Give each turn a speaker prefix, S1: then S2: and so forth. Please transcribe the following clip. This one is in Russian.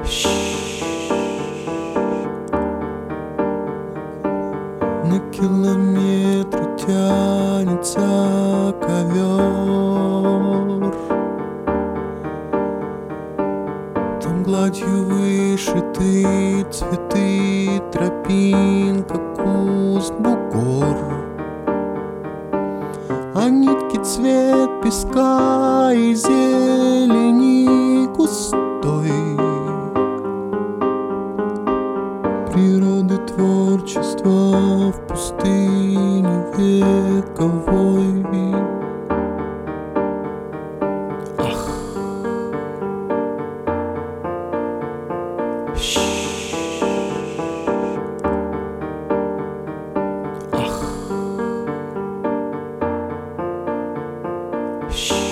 S1: На километры тянется ковер, там гладью вышиты цветы, тропинка, куст, бугор, а нитки цвет песка и зелени густой. Природы творчество в пустыне вековой. Ах, ах,